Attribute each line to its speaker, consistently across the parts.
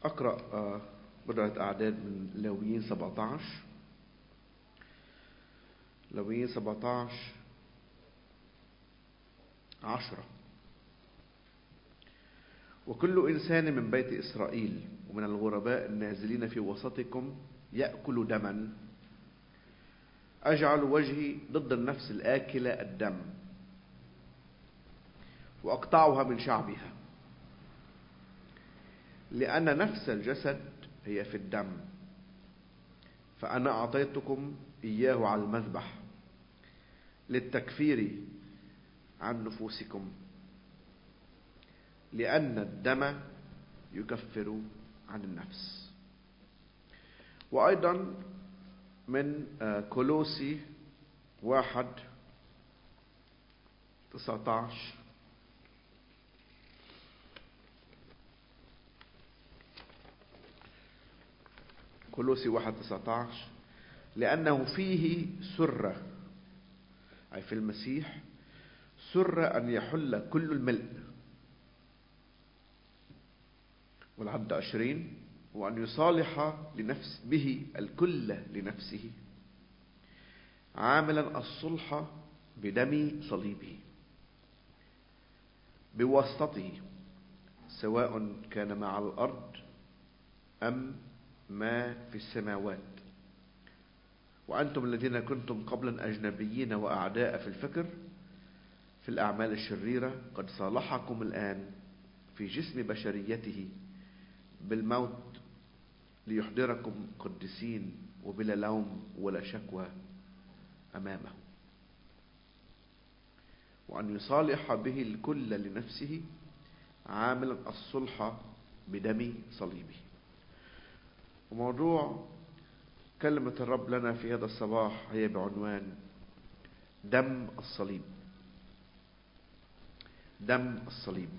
Speaker 1: أقرأ بضعة أعداد من لاويين 17. لاويين 17 10. وكل إنسان من بيت إسرائيل ومن الغرباء النازلين في وسطكم يأكل دما، أجعل وجهي ضد النفس الآكلة الدم وأقطعها من شعبها، لأن نفس الجسد هي في الدم، فأنا أعطيتكم إياه على المذبح للتكفير عن نفوسكم، لأن الدم يكفر عن النفس. وأيضا من كولوسي 1:19. كولوسي 1:19: لأنه فيه سر، أي في المسيح، سر أن يحل كل الملء. والعدد 20: وأن يصالح لنفس به الكل لنفسه، عاملا الصلح بدم صليبه بواسطته، سواء كان مع الأرض أم ما في السماوات. وأنتم الذين كنتم قبلا أجنبيين وأعداء في الفكر في الأعمال الشريرة، قد صالحكم الآن في جسم بشريته بالموت، ليحضركم قدسين وبلا لوم ولا شكوى أمامه. وأن يصالح به الكل لنفسه، عاملا الصلح بدم صليبه. وموضوع كلمة الرب لنا في هذا الصباح هي بعنوان دم الصليب. دم الصليب.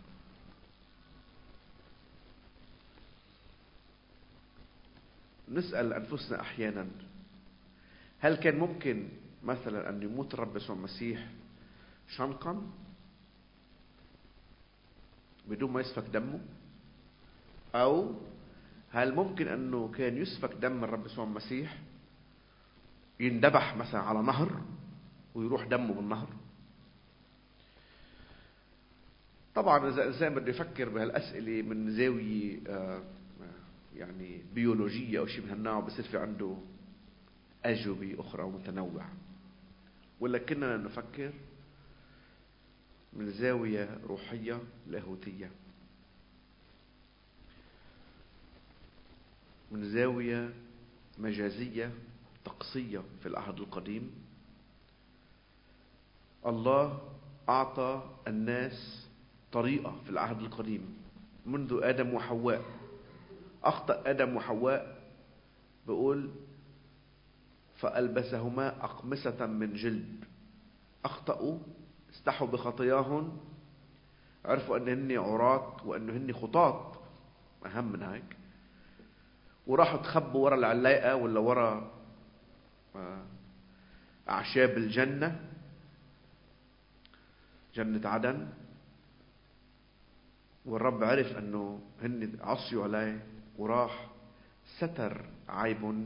Speaker 1: نسأل أنفسنا أحيانا، هل كان ممكن مثلا أن يموت الرب يسوع المسيح شنقا بدون ما يسفك دمه؟ أو هل ممكن أنه كان يسفك دم الرب يسوع المسيح يندبح مثلا على نهر ويروح دمه بالنهر؟ طبعا إذا الإنسان بده يفكر بهالأسئلة من زاوية يعني بيولوجية أو شيء من هالنوع، بصير في عنده أجوبة أخرى متنوعة. ولكننا نفكر من زاوية روحية لاهوتية، من زاوية مجازية طقسية. في العهد القديم الله أعطى الناس طريقة في العهد القديم منذ آدم وحواء. أخطأ آدم وحواء، بقول فألبسهما أقمصة من جلد. أخطأوا، استحوا بخطاياهم، عرفوا أن هن عراة وأن هن خطاة، أهم من هيك، وراحوا تخبوا ورا العلاقة ولا ورا أعشاب الجنة، جنة عدن. والرب عرف أنه هن عصيوا عليه، وراح ستر عيب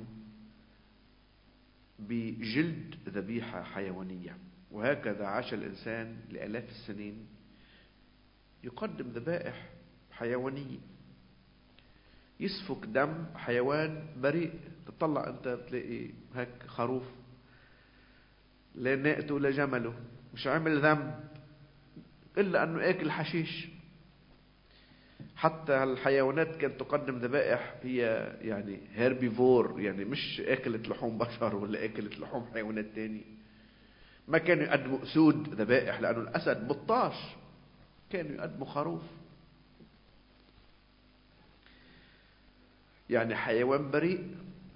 Speaker 1: بجلد ذبيحة حيوانية. وهكذا عاش الإنسان لآلاف السنين يقدم ذبائح حيوانية، يسفك دم حيوان بريء. تطلع أنت بتلاقي هيك خروف لا ناقته ولا جمله، مش عمل ذنب إلا أنه آكل حشيش. حتى الحيوانات كانت تقدم ذبائح هي يعني هيربيفور، يعني مش أكلت لحوم بشر ولا أكلت لحوم حيوانات تاني. ما كانوا يقدموا أسود ذبائح لأنه الأسد بطاش، كانوا يقدموا خروف. يعني حيوان بريء،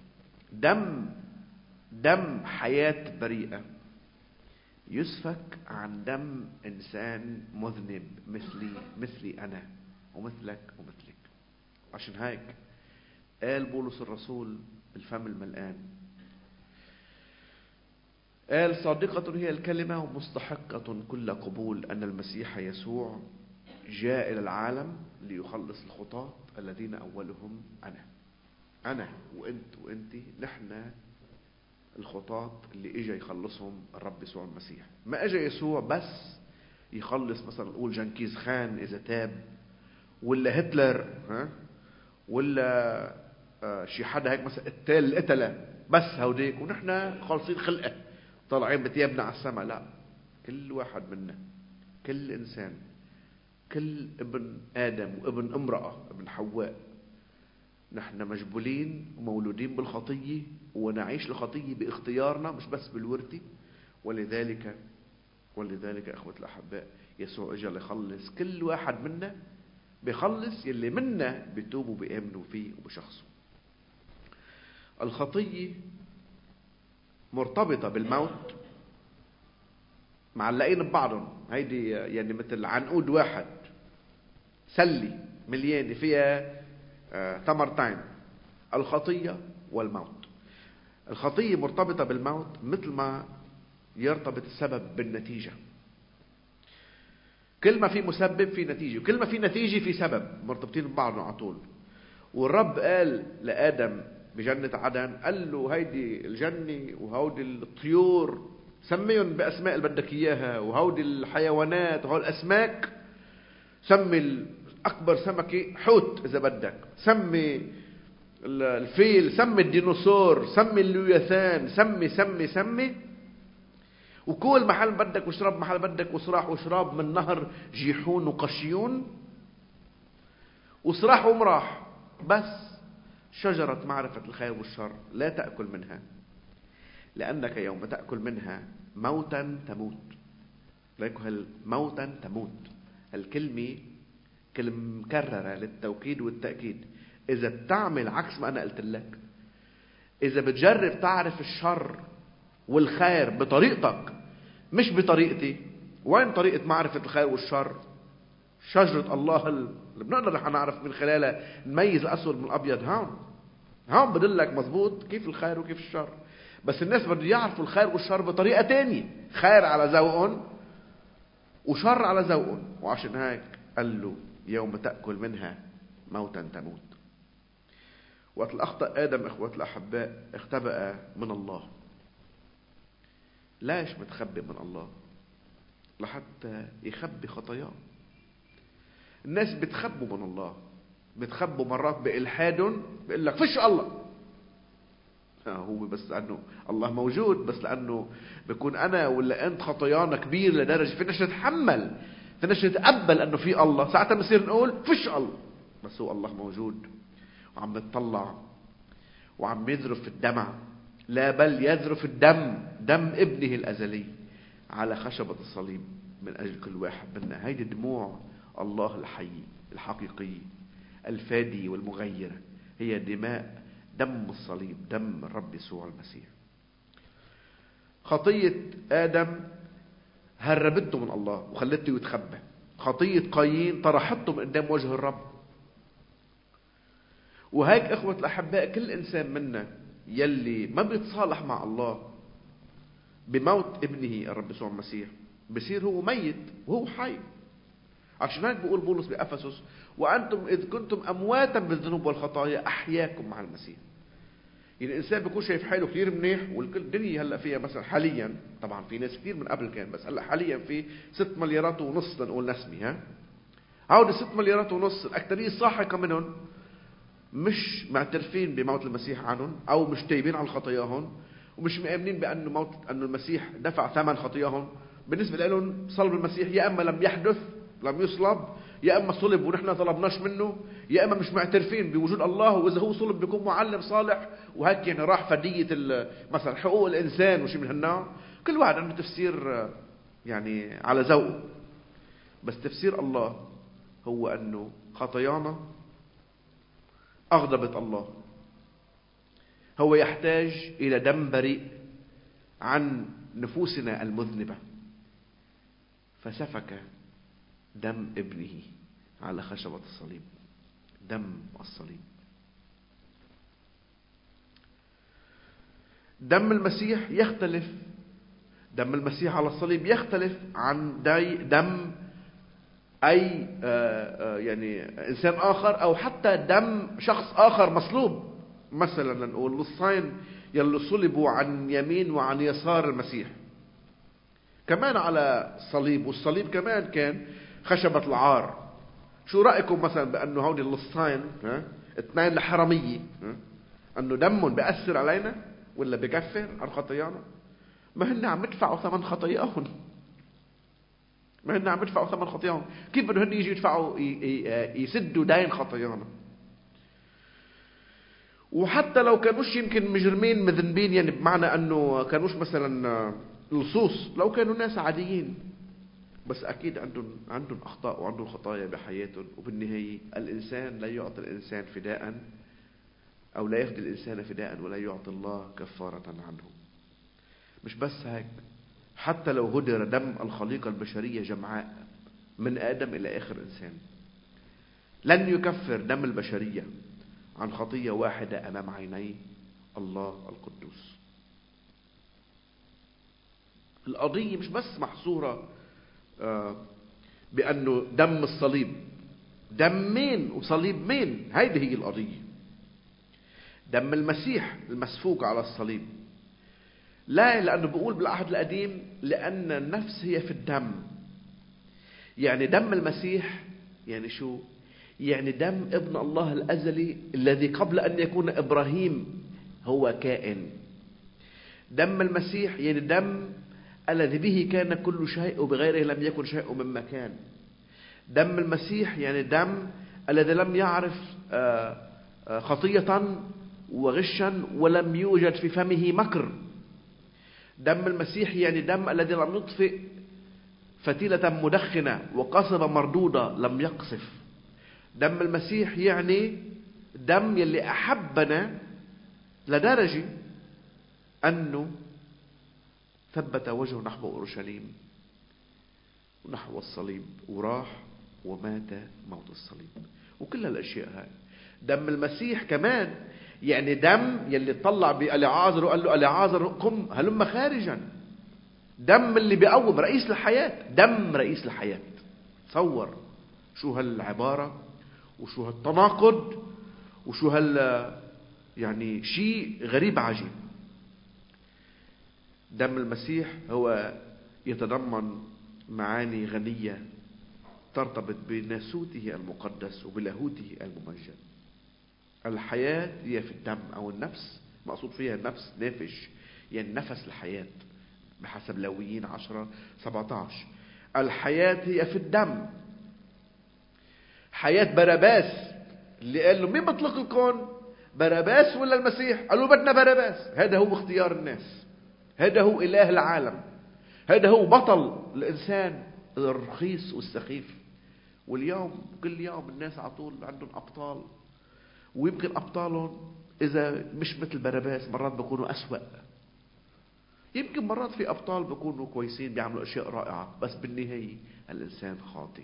Speaker 1: دم حياة بريئة يسفك عن دم إنسان مذنب مثلي أنا ومثلك ومثلك. عشان هيك قال بولس الرسول بالفم الملآن، قال صادقة هي الكلمة ومستحقة كل قبول أن المسيح يسوع جاء إلى العالم ليخلص الخطاة الذين أولهم أنا وأنت نحن الخطاة اللي إجا يخلصهم الرب يسوع المسيح. ما إجا يسوع بس يخلص مثلا نقول جنكيز خان إذا تاب، ولا هتلر، ولا شي حدا هيك مثلا القتلة، بس هوديك ونحن خالصين خلقه طالعين بتيابنا على السماء. لا، كل واحد منا، كل إنسان، كل ابن آدم وابن امرأة ابن حواء، نحن مجبولين ومولودين بالخطية ونعيش الخطية باختيارنا مش بس بالورثة. ولذلك أخوة الأحباء يسوع اجى ليخلص كل واحد منا، بيخلص يلي منا بيتوبوا بيأمنوا فيه وبشخصه. الخطية مرتبطة بالموت، معلقين ببعضهم. هيدي يعني مثل عنقود واحد، سلي مليانة فيها ثمرتين، الخطية والموت. الخطية مرتبطة بالموت مثل ما يرتبط السبب بالنتيجة. كل ما في مسبب في نتيجة، وكل ما في نتيجة في سبب، مرتبطين ببعضهم على طول. والرب قال لآدم بجنة عدن، قال له هيدي الجنة وهودي الطيور سميهم بأسماء اللي بدك إياها، وهودي الحيوانات وهودي الأسماك، سمي أكبر سمكة حوت إذا بدك، سمي الفيل، سمي الديناصور، سمي اللويثان، سمي وكل محل بدك، واشرب محل بدك، وصراح وشراب من نهر جيحون وقشيون، وصراح ومراح. بس شجرة معرفة الخير والشر لا تأكل منها، لأنك يوم تأكل منها موتا تموت. لكن موتا تموت الكلمة كلمة مكررة للتوكيد والتأكيد. إذا بتعمل عكس ما أنا قلت لك، إذا بتجرب تعرف الشر والخير بطريقتك مش بطريقتي، وين طريقة معرفة الخير والشر؟ شجرة الله اللي بنقدر رح نعرف من خلالها نميز الأسود من الأبيض. هون بدلك مزبوط كيف الخير وكيف الشر. بس الناس بدهم يعرفوا الخير والشر بطريقة تانية، خير على ذوقهم وشر على ذوقهم. وعشان هيك قال له يوم تأكل منها موتا تموت. وقت الأخطأ آدم إخوة الأحباء اختبأ من الله. ليش متخبئ من الله؟ لحتى يخبي خطاياه. الناس بتخبوا من الله، بتخبوا مرات بإلحادهم، بيقول لك فيش الله. هو بس لأنه الله موجود، بس لأنه بيكون أنا ولا أنت خطايانا كبير لدرجة فيناش نتحمل، فيناش نتقبل أنه في الله. ساعتها بنصير نقول فيش الله. بس هو الله موجود وعم بتطلع وعم يذرف الدمع، لا بل يذرف الدم، دم ابنه الأزلي على خشبة الصليب من أجل كل واحد منا. هيدي دموع الله الحي الحقيقي الفادي والمغير، هي دماء دم الصليب، دم الرب يسوع المسيح. خطية آدم هربته من الله وخلته يتخبى. خطية قايين طرحته من قدام وجه الرب. وهيك إخوة الأحباء كل إنسان منا يلي ما بيتصالح مع الله بموت ابنه الرب يسوع المسيح بصير هو ميت وهو حي. عشان هيك بيقول بولس بأفسس وأنتم إذ كنتم أمواتا بالذنوب والخطايا أحياكم مع المسيح. يعني الإنسان بيكون شايف حاله كثير منيح، والكل الدنيا هلأ فيها مثلا حاليا، طبعا في ناس كثير من قبل كان، بس هلأ حاليا في 6 مليارات ونص لنقول نسمي. هؤلاء 6 مليارات ونص الأكثرية الساحقة منهم مش معترفين بموت المسيح عنهم، أو مش تايبين عن خطاياهم، ومش مؤمنين بأنه أنه المسيح دفع ثمن خطاياهم. بالنسبة لهم صلب المسيح يا أما لم يحدث، لم يصلب، يا أما صلب ونحن طلبناش منه، يا أما مش معترفين بوجود الله، وإذا هو صلب بيكون معلم صالح، وهيك يعني راح فدية مثلا حقوق الإنسان وشي من هالنوع. كل واحد عنده تفسير يعني على ذوقه. بس تفسير الله هو أنه خطايانا أغضبت الله، هو يحتاج إلى دم بريء عن نفوسنا المذنبة، فسفك دم ابنه على خشبة الصليب، دم الصليب. دم المسيح يختلف، دم المسيح على الصليب يختلف عن دم أي يعني إنسان آخر، أو حتى دم شخص آخر مصلوب. مثلا نقول لصين يلي صلبوا عن يمين وعن يسار المسيح كمان على صليب، والصليب كمان كان خشبة العار. شو رأيكم مثلا بأنه هودي اللصين اثنين الحرامية أنه دمهم بيأثر علينا ولا بكفر عن خطايانا؟ ما هن عم يدفعوا ثمن خطاياهم، ما هن عم يدفعوا ثمن خطاياهم. كيف بدهم هن يجوا يدفعوا يسدوا دين خطايانا؟ وحتى لو كانوش يمكن مجرمين مذنبين، يعني بمعنى أنه كانوش مثلا لصوص، لو كانوا ناس عاديين، بس أكيد عندهم أخطاء وعندهم خطايا بحياتهم. وبالنهاية الإنسان لا يعطي الإنسان فداء، أو لا يفدي الإنسان فداء ولا يعطي الله كفارة عنه. مش بس هيك، حتى لو هدر دم الخليقة البشرية جمعاء من آدم إلى آخر إنسان، لن يكفر دم البشرية عن خطية واحدة أمام عيني الله القدوس. القضية مش بس محصورة بأنه دم الصليب، دم مين وصليب مين، هيدي هي القضية. دم المسيح المسفوك على الصليب. لا، لأنه بيقول بالعهد القديم لأن النفس هي في الدم. يعني دم المسيح يعني شو؟ يعني دم ابن الله الأزلي الذي قبل أن يكون إبراهيم هو كائن. دم المسيح يعني دم الذي به كان كل شيء وبغيره لم يكن شيء مما كان. دم المسيح يعني دم الذي لم يعرف خطية وغشا ولم يوجد في فمه مكر. دم المسيح يعني دم الذي لم يطفئ فتيلة مدخنة وقصبة مردودة لم يقصف. دم المسيح يعني دم يلي أحبنا لدرجة أنه ثبت وجهه نحو أورشليم ونحو الصليب وراح ومات موت الصليب. وكل هالأشياء هاي دم المسيح كمان يعني دم يلي طلع بأليعازر وقال له أليعازر قم هلم خارجا. دم اللي بيقوم رئيس الحياة، دم رئيس الحياة. تصور شو هالعبارة وشو هالتناقض وشو يعني شيء غريب عجيب. دم المسيح هو يتضمن معاني غنية ترتبط بناسوته المقدس وبلاهوته الممجد. الحياة هي في الدم، أو النفس مقصود فيها النفس نافش، يعني نفس الحياة بحسب لاويين 10:17. الحياة هي في الدم. حياة باراباس اللي قال له مين بطلق الكون، باراباس ولا المسيح؟ قالوا بدنا باراباس. هذا هو اختيار الناس، هذا هو إله العالم، هذا هو بطل الإنسان الرخيص والسخيف. واليوم كل يوم الناس على طول عندهم أبطال، ويمكن أبطالهم إذا مش مثل باراباس مرات بيكونوا أسوأ. يمكن مرات في أبطال بيكونوا كويسين بيعملوا أشياء رائعة، بس بالنهاية الإنسان خاطئ.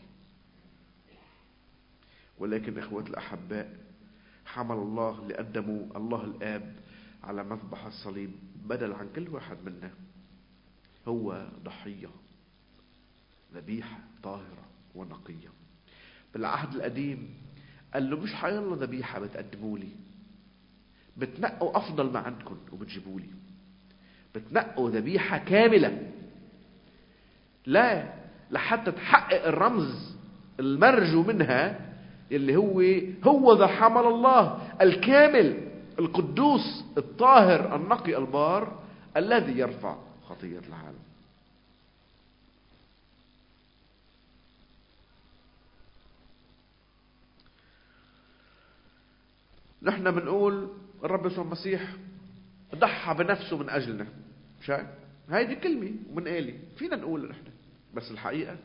Speaker 1: ولكن إخوة الأحباء، حمل الله اللي قدموا الله الآب على مذبح الصليب بدل عن كل واحد منا هو ضحية، ذبيحة طاهرة ونقية. بالعهد القديم قال له مش حيالله ذبيحة بتقدموا لي، بتنقوا أفضل ما عندكم وبتجيبوا لي، بتنقوا ذبيحة كاملة. لا، لحتى تحقق الرمز المرجو منها اللي هو ذا حمل الله الكامل القدوس الطاهر النقي البار الذي يرفع خطية العالم. نحن بنقول الرب يسوع المسيح ضحى بنفسه من أجلنا. شايف هاي دي كلمة ومن قالي فينا نقول نحن، بس الحقيقة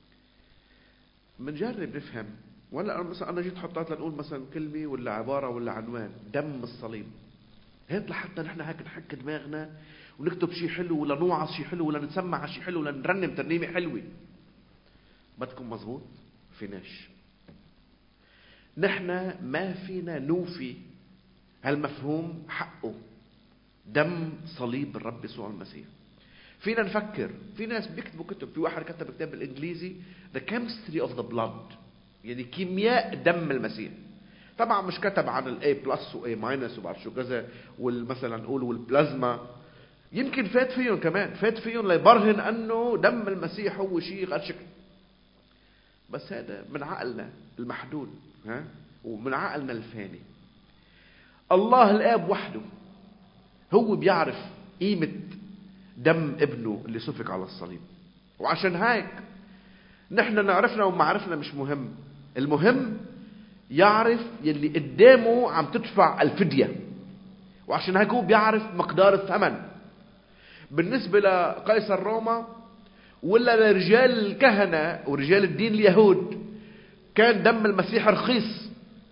Speaker 1: بنجرب نفهم. ولا مثلا أنا جيت حطيت لنقول مثلا كلمة ولا عبارة ولا عنوان دم الصليب، هيك لحتى نحن هيك نحك دماغنا ونكتب شيء حلو ولا نوعظ شيء حلو ولا نسمع شيء حلو ولا نرنم ترنيمة حلوة. بدكم مزبوط؟ فيناش. نحن ما فينا نوفي هالمفهوم حقه، دم صليب الرب يسوع المسيح. فينا نفكر. في ناس بيكتبوا كتب، في واحد كتب كتاب بالانجليزي The Chemistry of the Blood، يعني كيمياء دم المسيح. طبعا مش كتب عن الاي بلس واي ماينس وبعد شو كذا، والمثلا نقول والبلازما. يمكن فات فيهم كمان، فات فيهم ليبرهن انه دم المسيح هو شيء غير شكل. بس هذا من عقلنا المحدود، ومن عقلنا الفاني. الله الآب وحده هو بيعرف قيمة دم ابنه اللي سفك على الصليب. وعشان هيك نحن نعرفنا وما عرفنا مش مهم، المهم يعرف يلي قدامه عم تدفع الفدية. وعشان هيك هو بيعرف مقدار الثمن. بالنسبة لقيصر روما ولا لرجال الكهنة ورجال الدين اليهود كان دم المسيح رخيص.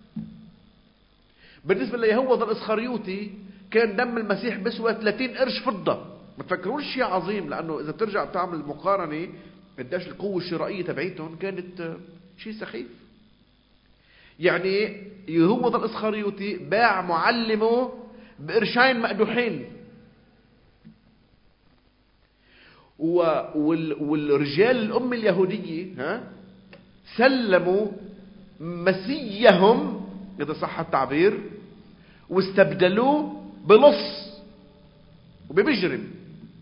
Speaker 1: بالنسبة ليهوذا الإسخريوطي كان دم المسيح بسوى 30 قرش فضة. ما تفكروش شيء عظيم، لأنه إذا ترجع تعمل مقارنة قديش القوة الشرائية تبعيتهم كانت شيء سخيف. يعني يهوذا الإسخريوطي باع معلمه بقرشين مقدوحين، والرجال الأمة اليهودية سلموا مسيحهم إذا صح التعبير واستبدلوه بلص وبمجرم.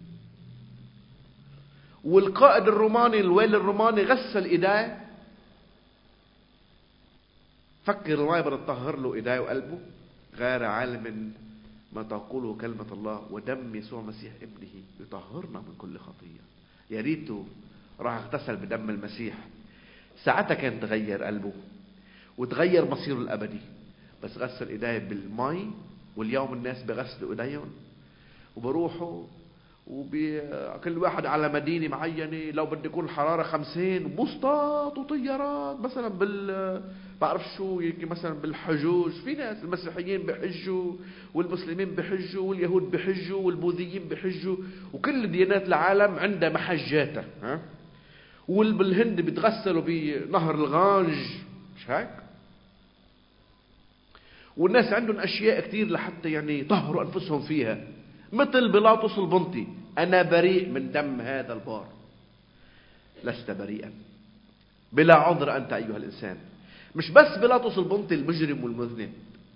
Speaker 1: والقائد الروماني الوالي الروماني غسل إيديه، فكر الماء بتطهر له إيديه وقلبه، غير عالم ما تقوله كلمة الله ودم يسوع مسيح ابنه يطهرنا من كل خطية. يا ريته راح اغتسل بدم المسيح، ساعتها كان تغير قلبه وتغير مصيره الأبدي. بس غسل إيديه بالماء، واليوم الناس بغسلوا إيديهم وبروحوا وكل واحد على مدينة معينة. لو بده يكون الحرارة 50 بسطات وطيارات مثلا بعرف شو، مثلا بالحجوج. في ناس المسيحيين بحجوا والمسلمين بحجوا واليهود بحجوا والبوذيين بحجوا، وكل ديانات العالم عندها محجاتها. والبالهند بيتغسلوا بنهر الغانج، مش هيك؟ والناس عندهم أشياء كتير لحتى يعني يطهروا أنفسهم فيها، مثل بيلاطس البنطي: أنا بريء من دم هذا البار. لست بريئا، بلا عذر أنت أيها الإنسان. مش بس بيلاطس البنطي المجرم والمذنب،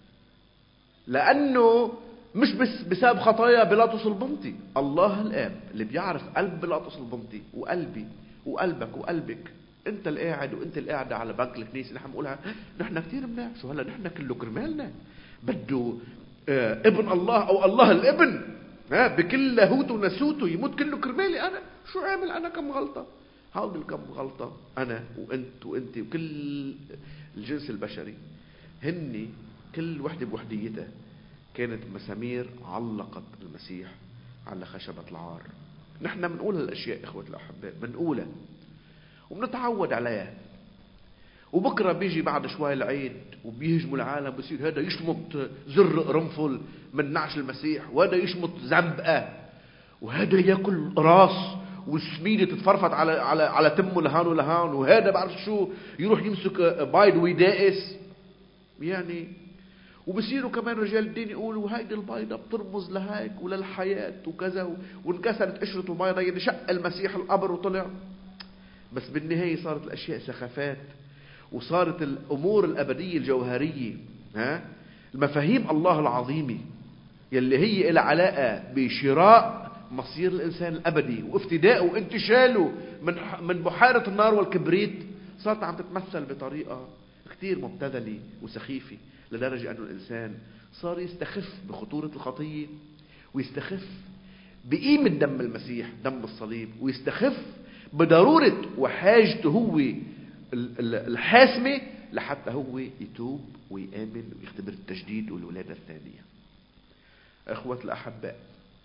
Speaker 1: لأنه مش بس بسبب خطايا بيلاطس البنطي. الله الآب اللي بيعرف قلب بيلاطس البنطي وقلبي وقلبك وقلبك، انت القاعد وانت القاعدة على بنك الكنيسة نحن بنقولها نحن كتير مناح. شو هلا نحن كله كرمالنا بده ابن الله او الله الابن بكل لاهوته ونسوته يموت كله كرمالي انا. شو عامل انا كم غلطة؟ هاول الكم غلطة انا وانت وانت وكل الجنس البشري، هني كل وحدة بوحديتها كانت مسامير علقت المسيح على خشبة العار. نحن بنقول هالاشياء اخوة الاحباء، بنقولها وبنتعود عليها. وبكرة بيجي بعد شوي العيد وبيهجموا العالم، بصير هذا يشمط زر قرنفل من نعش المسيح، وهذا يشمط زنبقة، وهذا ياكل راس والسمينة تتفرفت على تمه لهان ولهان، وهذا بعرف شو يروح يمسك بايد ويدائس يعني. وبصيروا كمان رجال الدين يقولوا هيدي البيضة بترمز لهيك وللحياة وكذا، وانكسرت قشرة البيضة يعني شق المسيح القبر وطلع. بس بالنهاية صارت الأشياء سخافات، وصارت الأمور الأبدية الجوهرية المفاهيم الله العظيمة يلي هي إلى علاقة بشراء مصير الإنسان الأبدي وافتدائه وانتشاله من بحيرة النار والكبريت، صارت عم تتمثل بطريقة كتير مبتذلة وسخيفة، لدرجة أنه الإنسان صار يستخف بخطورة الخطية، ويستخف بقيمة دم المسيح دم الصليب، ويستخف بضرورة وحاجته هو الحاسمة لحتى هو يتوب ويآمن ويختبر التجديد والولادة الثانية. أخوة الأحباء،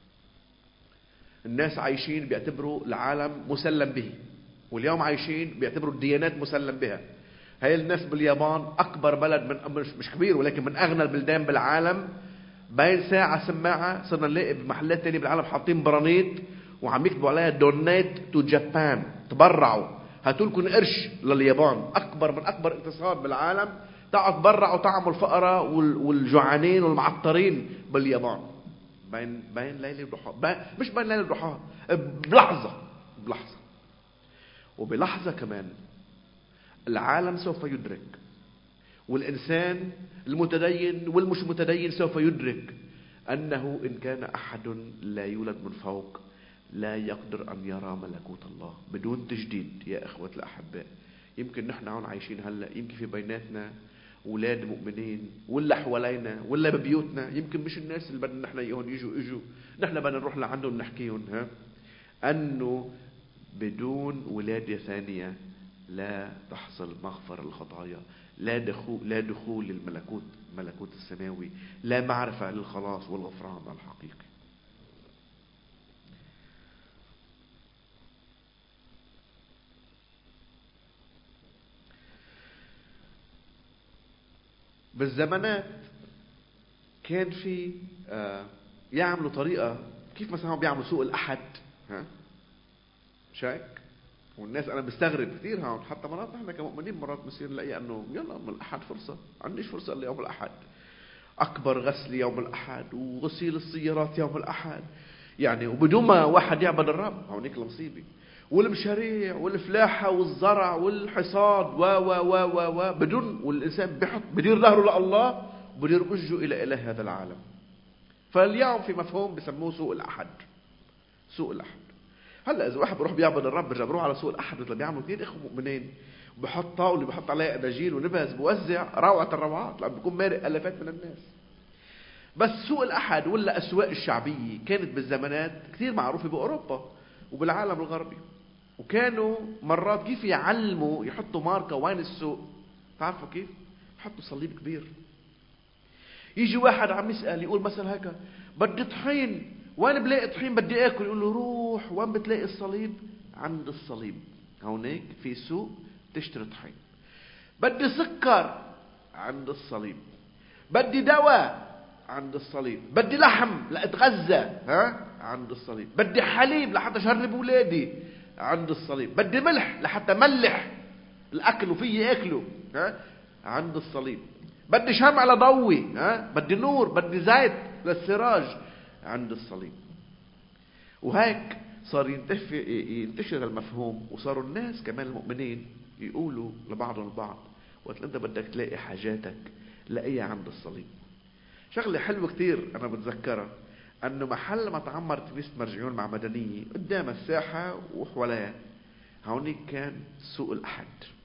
Speaker 1: الناس عايشين بيعتبروا العالم مسلم به، واليوم عايشين بيعتبروا الديانات مسلم بها. هاي الناس باليابان أكبر بلد من مش كبير ولكن من أغنى البلدان بالعالم، بين ساعة سماعة صرنا نلاقي بمحلات تانية بالعالم حاطين برانيت وعم يكتبوا عليها دونيت تو جابان، تبرعوا، هاتوا لكم قرش لليابان، أكبر من أكبر اقتصاد بالعالم، تعالوا تبرعوا طعموا الفقراء والجوعانين والمعطرين باليابان. بين ليلة وضحاها، مش بين ليلة وضحاها، بلحظة. وبلحظة كمان العالم سوف يدرك، والإنسان المتدين والمش متدين سوف يدرك أنه إن كان أحد لا يولد من فوق لا يقدر أن يرى ملكوت الله. بدون تجديد يا أخوة الأحباء، يمكن نحن هون عايشين هلأ، يمكن في بيناتنا أولاد مؤمنين ولا حوالينا ولا ببيوتنا، يمكن مش الناس اللي بدنا نحن يجون يجوا نحن بدنا نروح لعندهم نحكيهم أنه بدون ولادة ثانية لا تحصل مغفرة الخطايا، لا دخول للملكوت السماوي، لا معرفة للخلاص والغفران الحقيقي. بالزمانات كان في يعملوا طريقة، كيف مثلا هم بيعملوا سوق الأحد شايك، والناس أنا بستغرب كثير هون، حتى مرات نحن كمؤمنين مرات بصير نلاقي أنه يلا من الأحد فرصة، عنديش فرصة إلا يوم الأحد، أكبر غسل يوم الأحد وغسيل السيارات يوم الأحد، يعني وبدون ما واحد يعبد الرب. هونيك المصيبة، والمشاريع والفلاحة والزرع والحصاد و بدون، والإنسان بدير ظهره لله وبدير وجهه إلى إله هذا العالم. فاليوم في مفهوم بسموه سوق الأحد. هلا إذا واحد بروح بيعبد الرب بروح على سوق الأحد مثل بيعملوا كثير إخوة مؤمنين، بحط طاولة بحط عليها أداجيل ونبذ بوزع روعة الروعات لأن بيكون مارق ألفات من الناس. بس سوق الأحد ولا أسواق الشعبية كانت بالزمانات كثير معروفة بأوروبا وبالعالم الغربي، وكانوا مرات كيف يعلموا يحطوا ماركة وين السوق. تعرفوا كيف؟ يحطوا صليب كبير. يجي واحد عم يسأل يقول مثلا هيك بدي طحين، وين بلاقي طحين بدي اكل؟ يقول له روح وين بتلاقي الصليب؟ عند الصليب. هونيك في سوق تشتري طحين. بدي سكر؟ عند الصليب. بدي دواء؟ عند الصليب. بدي لحم لأتغذى عند الصليب. بدي حليب لحتى شرب ولادي؟ عند الصليب. بدي ملح لحتى ملح الأكل وفيه أكله عند الصليب. بدي شمع لضوي بدي نور، بدي زيت للسراج عند الصليب. وهيك صار ينتشر المفهوم، وصاروا الناس كمان المؤمنين يقولوا لبعضهم البعض وقت انت بدك تلاقي حاجاتك لاقيها عند الصليب. شغله حلوه كتير انا بتذكرها، انه محل ما تعمرت كنيسة مرجعيون مع مدنية قدام الساحة وحواليها هونيك كان سوق الأحد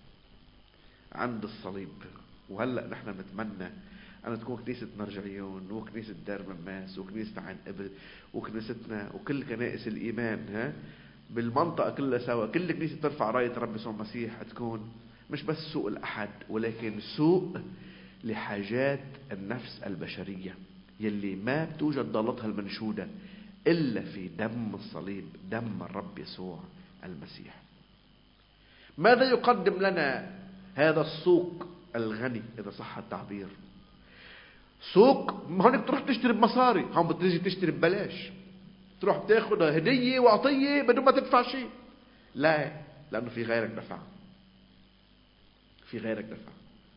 Speaker 1: عند الصليب. وهلأ نحن نتمنى أن تكون كنيسة مرجعيون وكنيسة دار مماس وكنيسة عين قبل وكنيستنا وكل كنائس الإيمان بالمنطقة كلها سوا، كل كنيسة ترفع راية رب يسوع المسيح تكون مش بس سوق الأحد، ولكن سوق لحاجات النفس البشرية يلي ما بتوجد ضالتها المنشودة إلا في دم الصليب، دم الرب يسوع المسيح. ماذا يقدم لنا هذا السوق الغني إذا صح التعبير؟ سوق هونك تروح تشتري بمصاري، هون بتجي تشتري ببلاش، تروح بتاخدها هدية وعطية بدون ما تدفع شيء. لا، لأنه في غيرك دفع، في غيرك دفع.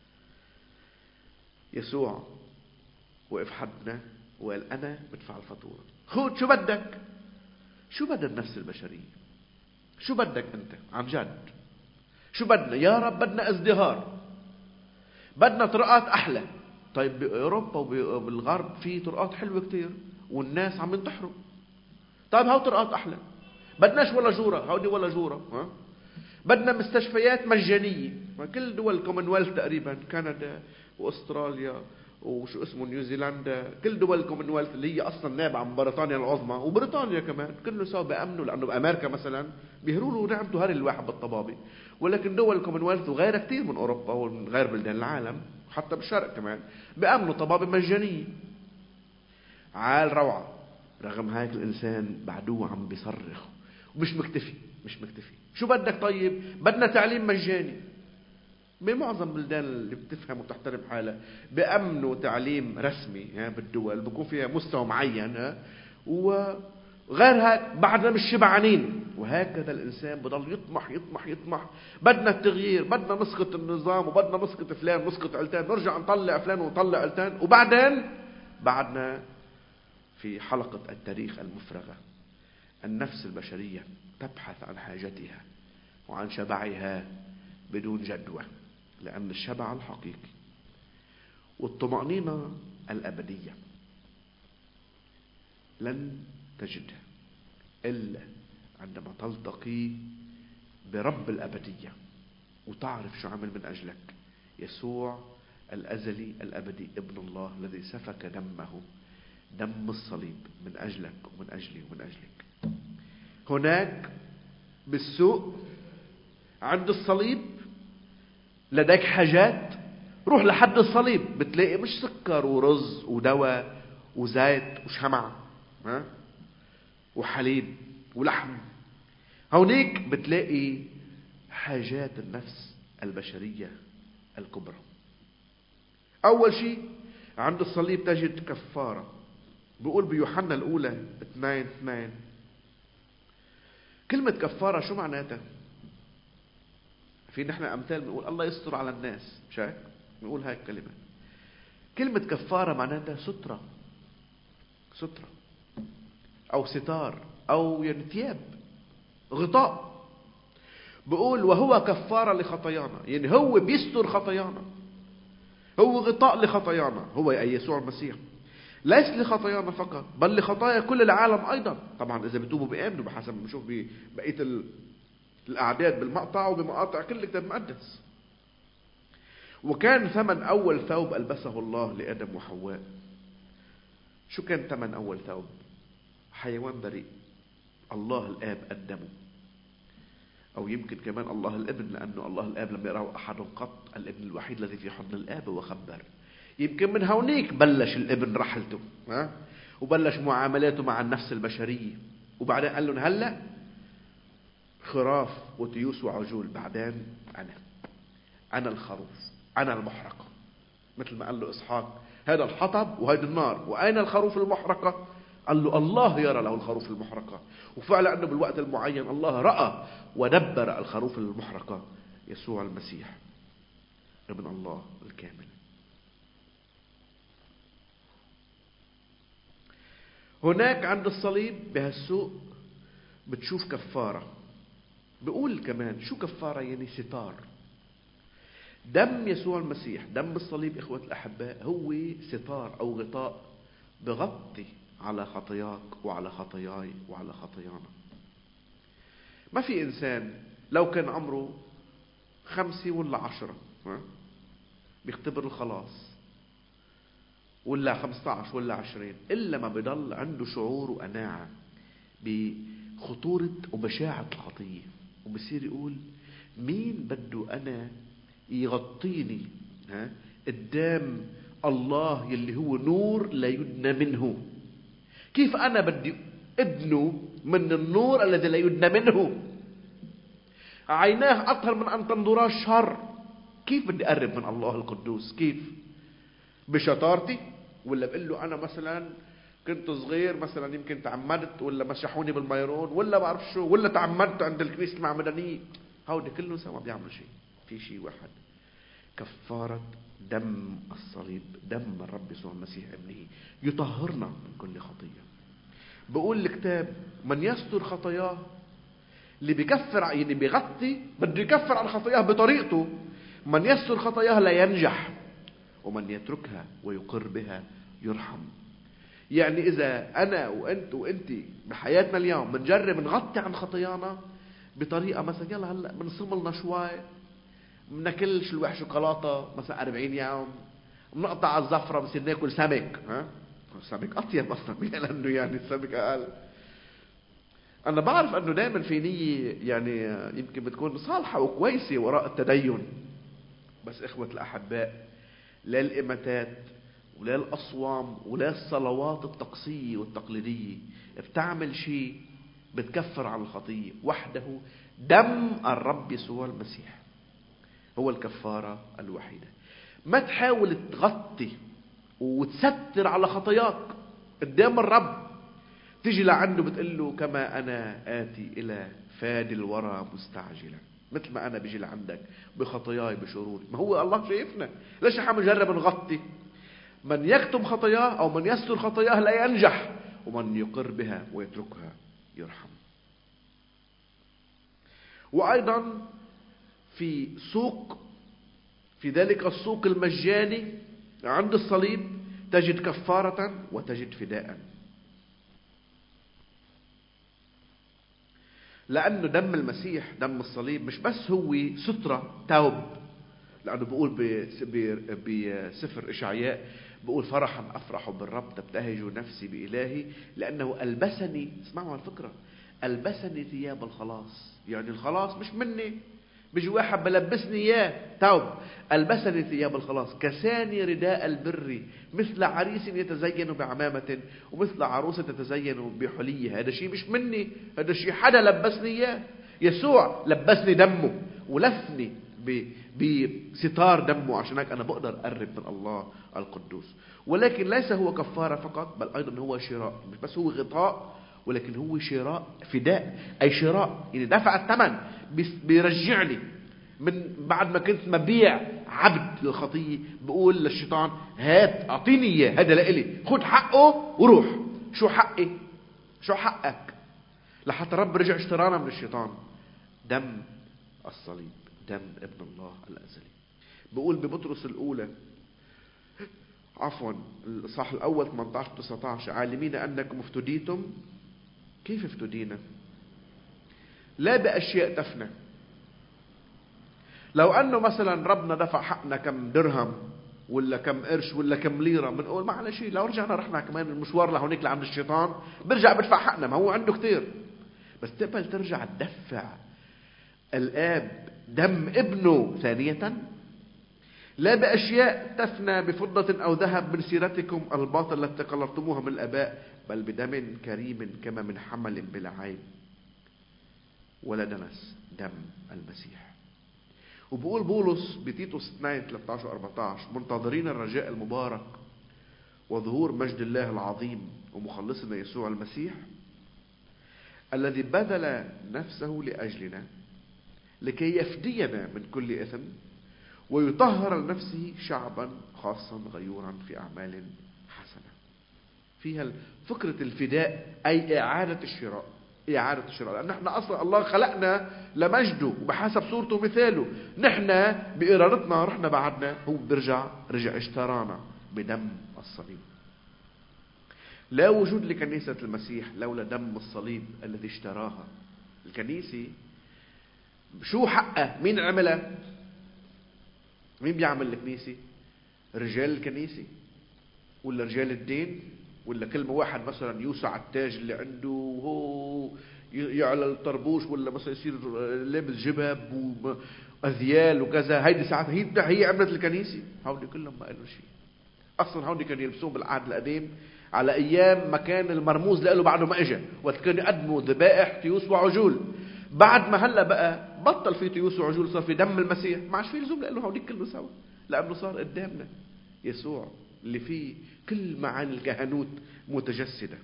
Speaker 1: يسوع وقف حدنا وقال أنا بدفع الفاتورة. خذ شو بدك، شو بدها النفس البشرية، شو بدك أنت عن جد، شو بدنا يا رب؟ بدنا ازدهار، بدنا طرقات أحلى. طيب بأوروبا وبالغرب في طرقات حلوة كتير والناس عم ينتحروا. طيب هاو طرقات أحلى، بدناش ولا جورة، هودي ولا جورة. بدنا مستشفيات مجانية، كل دول الكومنولث تقريبا، كندا واستراليا وشو اسمه نيوزيلندا، كل دول الكومنولث اللي هي اصلا نابعه من بريطانيا العظمى وبريطانيا كمان، كله سوا بامنوا، لانه بامريكا مثلا بيهروا له نعمته هاري الواحد بالطبابه. ولكن دول الكومنولث وغيرها كثير من اوروبا ومن غير بلدان العالم حتى بالشرق كمان بامنوا طبابه مجانيه. عال روعه. رغم هيك الانسان بعدوه عم بيصرخ ومش مكتفي، مش مكتفي. شو بدك؟ طيب بدنا تعليم مجاني. بمعظم البلدان اللي بتفهم وتحترم حالها بأمنوا تعليم رسمي بالدول بيكون فيها مستوى معين وغير هيك بعدنا مش شبعانين. وهكذا الإنسان بضل يطمح يطمح يطمح. بدنا التغيير، بدنا نسقط النظام وبدنا نسقط فلان نسقط علتان، نرجع نطلع فلان ونطلع علتان، وبعدين بعدنا في حلقة التاريخ المفرغة. النفس البشرية تبحث عن حاجتها وعن شبعها بدون جدوى، لأن الشبع الحقيقي والطمأنينة الأبدية لن تجدها إلا عندما تلتقي برب الأبدية وتعرف شو عمل من أجلك. يسوع الأزلي الأبدي ابن الله الذي سفك دمه، دم الصليب، من أجلك ومن أجلي ومن أجلك. هناك بالسوق عند الصليب لديك حاجات، روح لحد الصليب بتلاقي مش سكر ورز ودواء وزيت وشمع وحليب ولحم. هونيك بتلاقي حاجات النفس البشرية الكبرى. أول شيء عند الصليب تجد كفارة. بيقول بيوحنا الأولى 2:2 كلمة كفارة شو معناتها؟ في نحن أمثال بنقول الله يستر على الناس، مش هيك؟ بنقول هاي الكلمة. كلمة كفارة معناتها سترة، سترة أو ستار أو يعني ثياب، غطاء. بقول وهو كفارة لخطايانا، يعني هو بيستر خطايانا، هو غطاء لخطايانا، هو أي يسوع المسيح. ليس لخطايانا فقط بل لخطايا كل العالم أيضا. طبعا إذا بتوبوا بيأمنوا بحسب ما بنشوف ببقية الأعداد بالمقطع وبمقاطع كل الكتاب المقدس. وكان ثمن أول ثوب ألبسه الله لآدم وحواء. شو كان ثمن أول ثوب؟ حيوان بريء الله الآب قدمه، أو يمكن كمان الله الابن، لأنه الله الآب لم يراه أحد قط، الابن الوحيد الذي في حضن الآب وخبر. يمكن من هونيك بلش الابن رحلته وبلش معاملاته مع النفس البشرية. وبعدين قال لهم هلأ خراف وتيوس وعجول، بعدين أنا الخروف، أنا المحرقة. مثل ما قال له إسحاق هذا الحطب وهذا النار، وأين الخروف المحرقة؟ قال له الله يرى له الخروف المحرقة. وفعلا أنه بالوقت المعين الله رأى ودبر الخروف المحرقة، يسوع المسيح ابن الله الكامل. هناك عند الصليب بهالسوق بتشوف كفارة. بقول كمان شو كفارة؟ يعني ستار. دم يسوع المسيح، دم الصليب إخوة الأحباء، هو ستار أو غطاء بغطي على خطاياك وعلى خطاياي وعلى خطايانا. ما في إنسان لو كان عمره 5 ولا 10 بيختبر الخلاص، ولا 15 ولا 20، إلا ما بيضل عنده شعور وقناعة بخطورة وبشاعة الخطية، وبصير يقول مين بده أنا يغطيني قدام الله يلي هو نور لا يدنى منه؟ كيف أنا بدي أدنو من النور الذي لا يدنى منه؟ عيناه أطهر من أن تنظرا الشر. كيف بدي أقرب من الله القدوس؟ كيف؟ بشطارتي؟ ولا بقول له أنا مثلا كنت صغير مثلا يمكن تعمدت، ولا مسحوني بالميرون، ولا بعرف شو، ولا تعمدت عند الكنيسة المعمدانية. هودي كله سوا بيعملوا شيء. في شيء واحد، كفارة دم الصليب، دم الرب يسوع المسيح ابنه يطهرنا من كل خطية. بقول الكتاب من يستر خطاياه، اللي بيكفر يعني بيغطي بده يكفر عن خطاياه بطريقته. من يستر خطاياه لا ينجح، ومن يتركها ويقر بها يرحم. يعني إذا أنا وأنت بحياتنا اليوم بنجرب نغطي عن خطايانا بطريقة مثلا يلا هلأ بنصملنا شوي، بناكلش الواحد شوكولاتة مثلا 40 يوم، بنقطع الزفرة بصير ناكل سمك. السمك أطيب أصلا لأنه يعني السمك أقل. أنا بعرف أنه دائما في نية يعني يمكن بتكون صالحة وكويسة وراء التدين، بس إخوة الأحباء لا الإماتات ولا الأصوام ولا الصلوات الطقسية والتقليدية بتعمل شيء بتكفر عن الخطية. وحده دم الرب يسوع المسيح هو الكفارة الوحيدة. ما تحاول تغطي وتستر على خطاياك قدام الرب. تيجي لعنده بتقول له كما أنا آتي إلى فادي الورى مستعجلا، مثل ما أنا بيجي لعندك بخطاياي بشروري. ما هو الله شايفنا، ليش عم نجرب نغطي؟ من يكتم خطاياه أو من يستر خطاياه لا ينجح، ومن يقر بها ويتركها يرحم. وأيضا في ذلك السوق المجاني عند الصليب تجد كفارة وتجد فداء. لأنه دم المسيح، دم الصليب، مش بس هو سترة توب، لأنه بيقول بسفر إشعياء، بيقول فرحا أفرح بالرب تبتهج نفسي بإلهي لأنه ألبسني. اسمعوا على الفكرة، ألبسني ثياب الخلاص. يعني الخلاص مش مني، بيجي واحد بلبسني إياه توب. ألبسني ثياب الخلاص، كساني رداء البر، مثل عريس يتزين بعمامة ومثل عروسة تتزين بحلية. هذا شيء مش مني، هذا شيء حدا لبسني إياه. يسوع لبسني دمه ولفني بستار دمه، عشان هيك أنا بقدر أقرب من الله القدوس. ولكن ليس هو كفارة فقط، بل أيضا هو شراء. مش بس هو غطاء، ولكن هو شراء، فداء، أي شراء، يعني دفع الثمن، بيرجعني من بعد ما كنت مبيع عبد للخطية. بقول للشيطان هات أعطيني إياه، هذا لإلي، خد حقه وروح. شو حقي؟ شو حقك؟ لحتى رب رجع اشترانا من الشيطان. دم الصليب، دم ابن الله الأزلي. بقول ببطرس الأولى، الإصحاح الأول 18-19، عالمين أنكم افتديتم. كيف افتدينا؟ لا بأشياء تفنى. لو أنه مثلا ربنا دفع حقنا كم درهم ولا كم قرش ولا كم ليرة، بنقول ما على شيء. لو رجعنا رحنا كمان المشوار لهونيك لعند الشيطان، برجع بدفع حقنا، ما هو عنده كتير. بس تقبل ترجع تدفع الآب دم ابنه ثانية؟ لا بأشياء تفنى بفضة أو ذهب من سيرتكم الباطل التي قلرتموها من الآباء، بل بدم كريم كما من حمل بلا عيب ولا دنس، دم المسيح. وبقول بولس بتيتوس 2:13-14، منتظرين الرجاء المبارك وظهور مجد الله العظيم ومخلصنا يسوع المسيح، الذي بذل نفسه لأجلنا لكي يفدينا من كل إثم ويطهر لنفسه شعبا خاصا غيورا في أعمال حسنة. فيها فكرة الفداء، أي إعادة الشراء. إعادة الشراء، لأن نحن أصلا الله خلقنا لمجده وبحسب صورته ومثاله. نحن بإرادتنا رحنا بعدنا، هو رجع اشترانا بدم الصليب. لا وجود لكنيسة المسيح لولا دم الصليب الذي اشتراها. الكنيسة شو حقها؟ مين عملها؟ مين بيعمل الكنيسة؟ رجال الكنيسة ولا رجال الدين؟ ولا كل ما واحد مثلا يوسع التاج اللي عنده وهو يعلى الطربوش، ولا مثلا يصير لابس جبب وأذيال وكذا، هيدي ساعتها هي عملت الكنيسة؟ هودي كلهم ما قالوا شيء. أصلا هودي كانوا يلبسون بالعهد القديم على أيام ما كان المرموز له بعده ما إجا، وقت كانوا يقدموا ذبائح تيوس وعجول. بعد ما هلا بقى بطل في تيوس وعجول، صار في دم المسيح، ما عادش في لزوم له هودي كله سوا، لأنه صار قدامنا يسوع اللي فيه كل معاني الكهنوت متجسدة.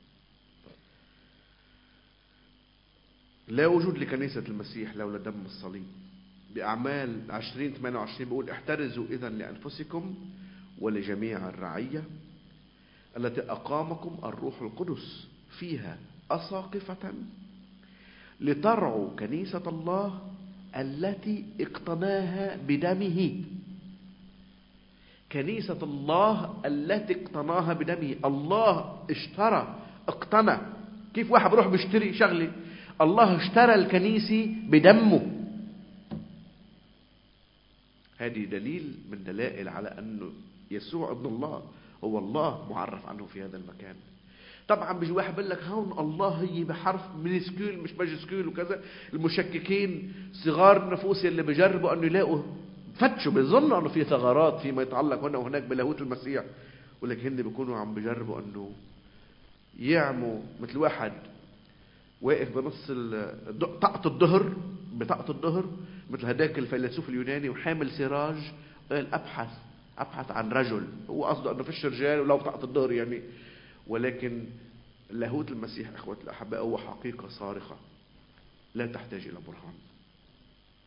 Speaker 1: لا وجود لكنيسة المسيح لولا دم الصليب. بأعمال 20:28 بيقول احترزوا إذن لأنفسكم ولجميع الرعية التي أقامكم الروح القدس فيها أساقفة لترعوا كنيسة الله التي اقتناها بدمه. كنيسة الله التي اقتناها بدمه. الله اشترى، اقتنى. كيف واحد بروح بيشتري شغلة؟ الله اشترى الكنيسة بدمه. هذه دليل من دلائل على أنه يسوع ابن الله هو الله معرف عنه في هذا المكان. طبعا بيجي واحد بيقول لك هون الله هي بحرف مينسكول مش ماجسكول وكذا. المشككين صغار النفوس اللي بيجربوا أنه يلاقوا فتشوا، بيظنوا أنه في ثغرات فيما يتعلق هنا وهناك بلاهوت المسيح، ولكن هن بيكونوا عم بيجربوا أنه يعموا مثل واحد واقف بنص طاقة الظهر، بطاقة الظهر مثل هداك الفيلسوف اليوناني وحامل سراج، قال أبحث عن رجل. هو قصده أنه فيش رجال ولو طاقة الظهر يعني. ولكن لاهوت المسيح أخوة الأحباء هو حقيقة صارخة لا تحتاج إلى برهان.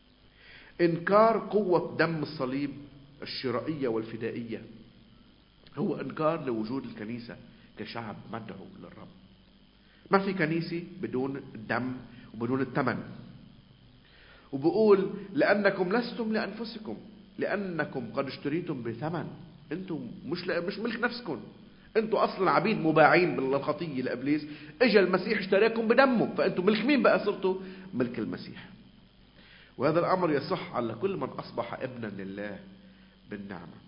Speaker 1: إنكار قوة دم الصليب الشرائية والفدائية هو إنكار لوجود الكنيسة كشعب مدعو للرب. ما في كنيسة بدون الدم وبدون الثمن. وبقول لأنكم لستم لأنفسكم، لأنكم قد اشتريتم بثمن. أنتم مش ملك نفسكم، أنتم أصلا عبيد مباعين بالخطية لإبليس. إجا المسيح اشتراكم بدمه، فأنتم ملك مين بقى صرتوا؟ ملك المسيح. وهذا الأمر يصح على كل من أصبح ابنا لله بالنعمة.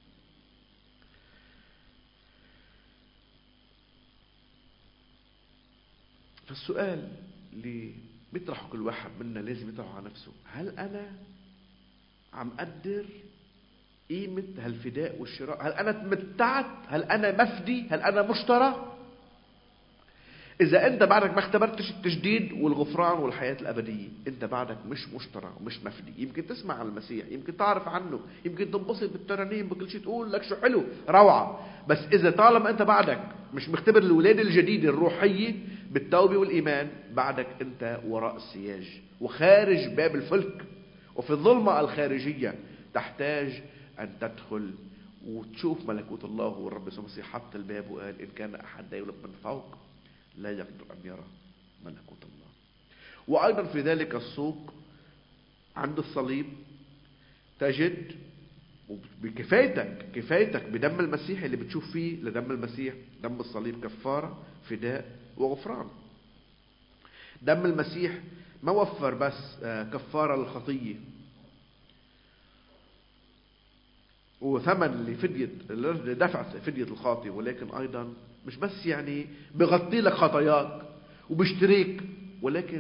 Speaker 1: فالسؤال اللي بيطرحه كل واحد منا لازم يطرحه على نفسه: هل أنا عم أقدر قيمة هالفداء والشراء؟ هل أنا تمتعت؟ هل أنا مفدي؟ هل أنا مشترى؟ إذا أنت بعدك ما اختبرتش التجديد والغفران والحياة الأبدية، أنت بعدك مش مشترى ومش مفدي. يمكن تسمع عن المسيح، يمكن تعرف عنه، يمكن تنبسط بالترانيم بكل شيء، تقول لك شو حلو روعة، بس إذا طالما أنت بعدك مش مختبر الولادة الجديدة الروحية بالتوبة والإيمان، بعدك أنت وراء السياج وخارج باب الفلك. وفي الظلمة الخارجية تحتاج أن تدخل وتشوف ملكوت الله. والرب يسوع المسيح حط الباب وقال: إن كان أحد لا يولد من فوق لا يقدر أن يرى ملكوت الله. وأيضا في ذلك السوق عند الصليب تجد كفايتك بدم المسيح اللي بتشوف فيه لدم المسيح. دم الصليب كفارة، فداء، وغفران. دم المسيح ما وفر بس كفارة للخطية وثمن لدفع فدية الخاطئ، ولكن أيضا مش بس يعني بغطي لك خطاياك وبيشتريك، ولكن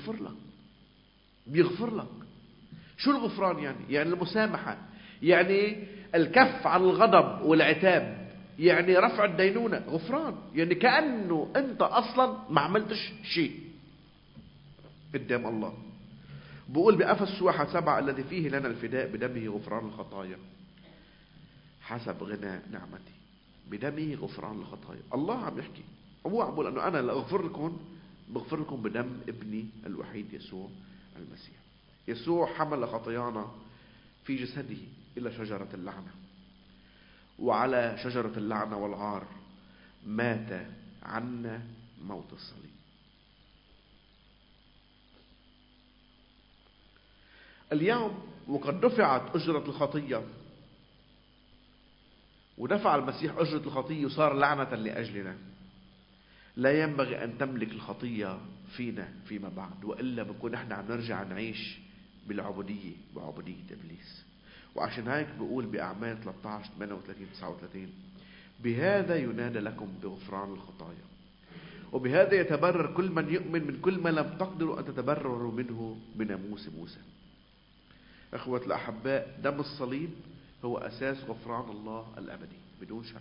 Speaker 1: بيغفر لك. شو الغفران؟ يعني المسامحة، يعني الكف عن الغضب والعتاب، يعني رفع الدينونة. غفران يعني كأنه أنت أصلا ما عملتش شيء قدام الله. بقول بأفسس 1:7: الذي فيه لنا الفداء بدمه غفران الخطايا حسب غنى نعمتي. بدمه غفران الخطايا. الله عم يحكي، هو عم يقول انه انا بغفر لكم بدم ابني الوحيد يسوع المسيح. يسوع حمل خطايانا في جسده الى شجرة اللعنة، وعلى شجرة اللعنة والعار مات عنا موت الصليب. اليوم وقد دفعت أجرة الخطية، ودفع المسيح أجرة الخطية وصار لعنة لأجلنا. لا ينبغي أن تملك الخطية فينا فيما بعد، وإلا بنكون احنا عم نرجع نعيش بعبودية إبليس. وعشان هيك بقول بأعمال 13:38-39: بهذا ينادى لكم بغفران الخطايا، وبهذا يتبرر كل من يؤمن من كل ما لم تقدروا أن تتبرروا منه بناموس موسى. أخوة الأحباء، دم الصليب هو أساس غفران الله الأبدي بدون شك.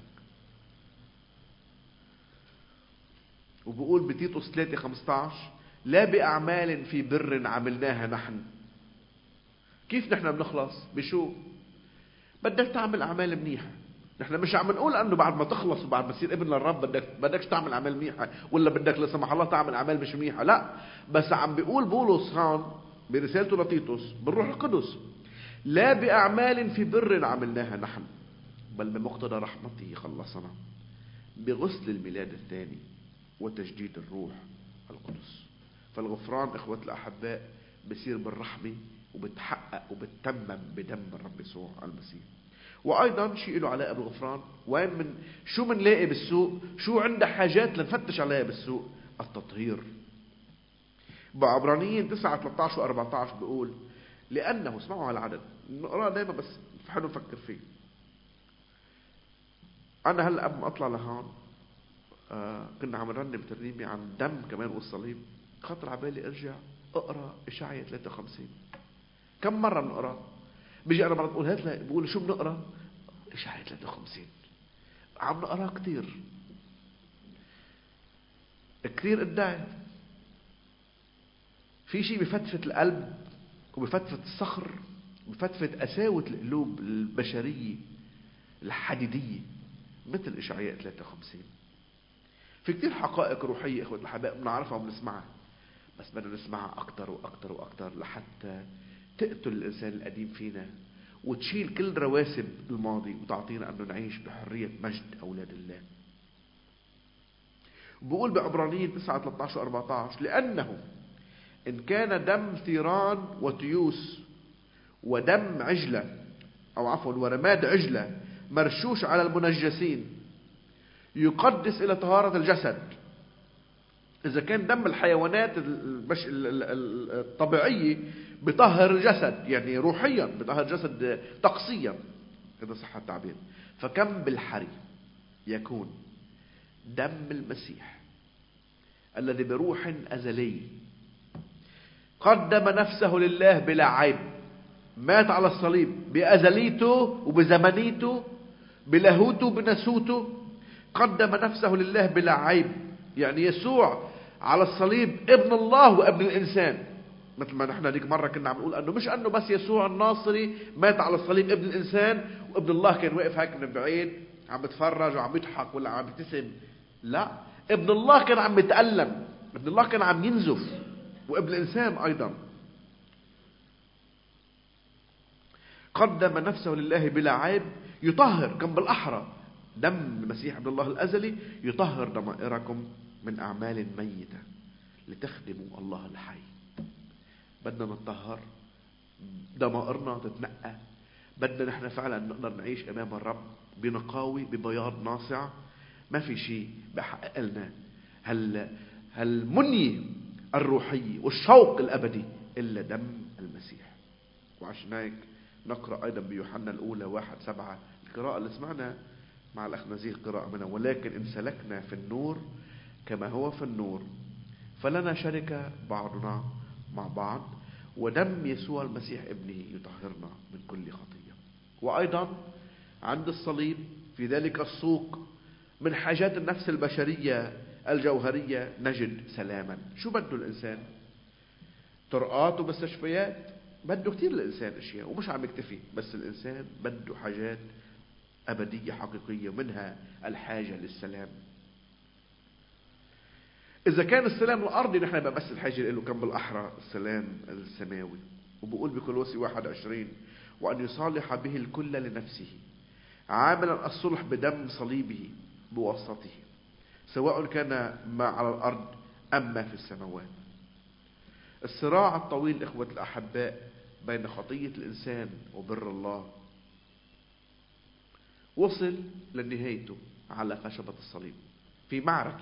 Speaker 1: وبقول بتيتوس 3:15: لا بأعمال في بر عملناها نحن. كيف نحن بنخلص؟ بشو؟ بدك تعمل أعمال منيحة. نحن مش عم نقول أنه بعد ما تخلص وبعد ما تصير ابن للرب بدكش تعمل أعمال منيحة، ولا بدك لا سمح الله تعمل أعمال مش منيحة. لا، بس عم بيقول بولس هان برسالته لتيتوس بالروح القدس: لا بأعمال في بر عملناها نحن، بل بمقتضى رحمته خلصنا بغسل الميلاد الثاني وتجديد الروح القدس. فالغفران إخوة الأحباء بصير بالرحمة وبتحقق وبتتمم بدم الرب يسوع المسيح. وأيضا شيء له علاقة بالغفران. وين من شو منلاقي بالسوق؟ شو عندها حاجات لنفتش عليها بالسوق؟ التطهير. بعبرانيين 9:13-14 بيقول: لأنه، اسمعوا هالعدد نقرأ دايما بس حلو نفكر فيه. أنا هلأ قبل ما أطلع لهون كنا عم نرنم ترنيمة عن دم كمان والصليب، خاطر عبالي أرجع أقرأ إشعياء 53. كم مرة بنقرأ؟ بيجي أنا مرة بقول هات بقول شو بنقرأ؟ إشعياء 53. عم نقرأ كتير قدام. في شيء بفتفت القلب وبفتفت الصخر وبفتفت قساوة القلوب البشرية الحديدية مثل إشعياء 53. في كتير حقائق روحية إخوة الأحباء بنعرفها وبنسمعها، بس بدنا نسمعها أكتر وأكتر وأكتر لحتى تقتل الإنسان القديم فينا وتشيل كل رواسب الماضي وتعطينا أنه نعيش بحرية مجد أولاد الله. بقول بعبرانيين 9:13-14 لأنه إن كان دم ثيران وتيوس ودم عجلة ورماد عجلة مرشوش على المنجسين يقدس إلى طهارة الجسد. إذا كان دم الحيوانات الطبيعية بطهر الجسد، يعني روحيا بطهر الجسد طقسيا، إذا صح التعبير، فكم بالحري يكون دم المسيح الذي بروح أزلي قدم نفسه لله بلا عيب، مات على الصليب بأزليته وبزمنيته بلاهوته وبنسوته، قدم نفسه لله بلا عيب. يعني يسوع على الصليب ابن الله وابن الإنسان. مثل ما نحن ديك مرة كنا عم نقول أنه مش أنه بس يسوع الناصري مات على الصليب ابن الإنسان وابن الله كان واقف هيك من بعيد عم بتفرج وعم يضحك ولا عم يبتسم. لا، ابن الله كان عم يتألم، ابن الله كان عم ينزف، وابن الإنسان أيضا قدم نفسه لله بلا عيب يطهر كم بالأحرى دم المسيح ابن الله الأزلي يطهر ضمائركم من أعمال ميتة لتخدموا الله الحي. بدنا نطهر ضمائرنا تتنقى، بدنا نحن فعلا نقدر نعيش أمام الرب بنقاوي ببياض ناصع. ما في شيء بحقق لنا هالمنية الروحية والشوق الأبدي إلا دم المسيح. وعشان هيك نقرأ أيضا بيوحنا الأولى 1:7 القراءة اللي سمعنا مع الأخ نزيه قراءة منها: ولكن إن سلكنا في النور كما هو في النور فلنا شركة بعضنا مع بعض، ودم يسوع المسيح ابنه يطهرنا من كل خطية. وأيضا عند الصليب في ذلك السوق من حاجات النفس البشرية الجوهرية نجد سلاما. شو بده الإنسان؟ طرقات ومستشفيات، بده كتير الإنسان أشياء ومش عم يكتفي، بس الإنسان بده حاجات أبدية حقيقية، منها الحاجة للسلام. إذا كان السلام الأرضي نحن بس الحاجة له، كم بالأحرى السلام السماوي. وبقول بكولوسي 1:20: وأن يصالح به الكل لنفسه عاملا الصلح بدم صليبه بواسطته، سواء كان ما على الأرض أم ما في السماوات. الصراع الطويل إخوة الأحباء بين خطية الإنسان وبر الله وصل لنهايته على خشبة الصليب في معركة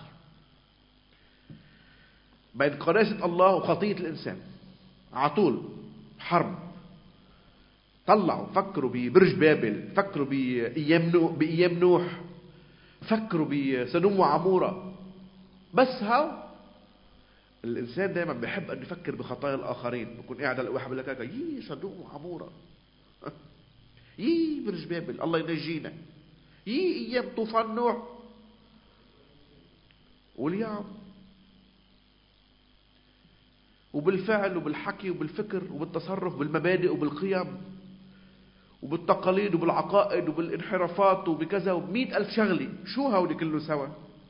Speaker 1: بين قداسة الله وخطية الإنسان. عطول حرب. طلعوا فكروا ببرج بابل، فكروا بأيام نوح، فكروا بسدوم وعمورة. بس هاو الإنسان دائما بيحب أن يفكر بخطايا الآخرين. بكون قاعد على واحد بيقول لك يي سدوم وعمورة، يي برج بابل الله ينجينا، يي أيام طوفان نوح. واليوم وبالفعل وبالحكي وبالفكر وبالتصرف بالمبادئ وبالقيم وبالتقاليد وبالعقائد وبالانحرافات وبكذا وب100 ألف شغلة. شو هودي كله سوا؟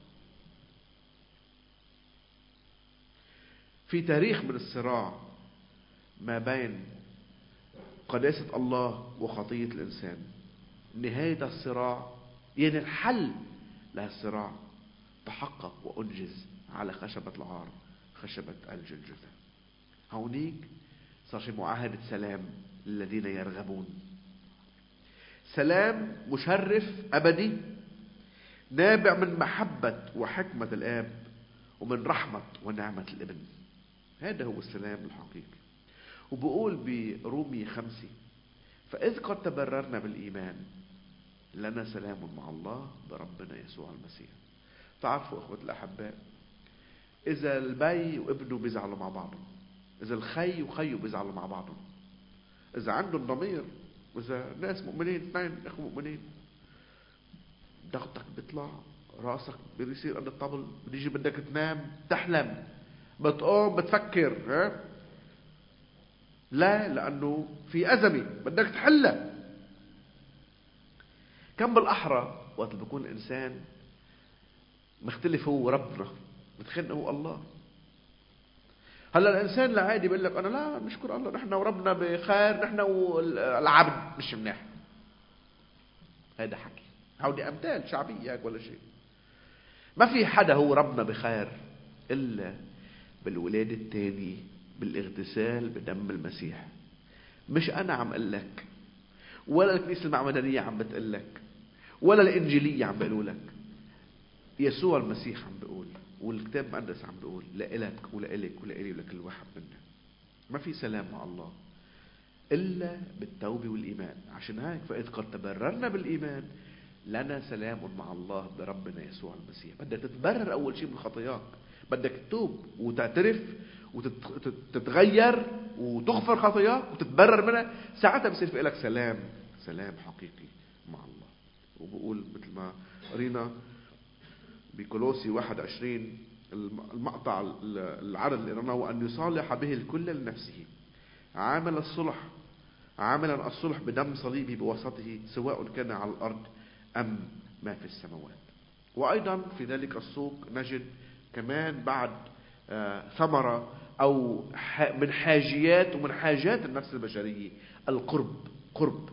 Speaker 1: في تاريخ من الصراع ما بين قداسة الله وخطية الإنسان. نهاية الصراع يعني الحل لهالصراع تحقق وأنجز على خشبة العار، خشبة الجلجثة. هونيك صار شي معاهدة سلام للذين يرغبون. سلام مشرف أبدي نابع من محبة وحكمة الآب ومن رحمة ونعمة الابن. هذا هو السلام الحقيقي. وبقول برومية 5: فإذ قد تبررنا بالإيمان لنا سلام مع الله بربنا يسوع المسيح. تعرفوا أخوة الأحباء، إذا البي وابنه بيزعلوا مع بعضهم، إذا الخي وخيه بيزعلوا مع بعضهم، إذا عندهم ضمير، وإذا ناس مؤمنين، اثنين أخوة مؤمنين، ضغطك بيطلع، راسك بيصير قد الطبل، بيجي بدك تنام تحلم، بتقوم بتفكر لا، لأنه في أزمة بدك تحلها. كم بالأحرى وقت بيكون الإنسان مختلف هو وربنا، متخيل هو الله. هلا الانسان العادي بيقول لك انا لا نشكر الله نحن وربنا بخير، نحن والعبد مش منيح. هذا حكي، هودي امثال شعبيه هيك ولا شيء. ما في حدا هو ربنا بخير الا بالولاده الثانيه، بالاغتسال بدم المسيح. مش انا عم اقول لك، ولا الكنيسه المعمدانيه عم بتقول لك، ولا الانجيليه عم بيقولوا لك. يسوع المسيح عم بيقول، والكتاب المقدس عم بيقول لإلك ولإلك ولإلي ولكل واحد منا. ما في سلام مع الله إلا بالتوبة والإيمان. عشان هيك فإذ قد تبررنا بالإيمان لنا سلام مع الله بربنا يسوع المسيح. بدك تتبرر أول شيء من خطاياك، بدك تتوب وتعترف وتتغير وتغفر خطاياك وتتبرر منها. ساعتها بصير في لك سلام حقيقي مع الله. وبقول مثل ما قرينا بكولوسي 21 المقطع العرض اللي قرناه، وأن يصالح به الكل لنفسه عاملا الصلح بدم صليبه بوسطه، سواء كان على الأرض أم ما في السماوات. وأيضا في ذلك السوق نجد كمان بعد ثمرة أو من حاجيات ومن حاجات النفس البشرية قرب.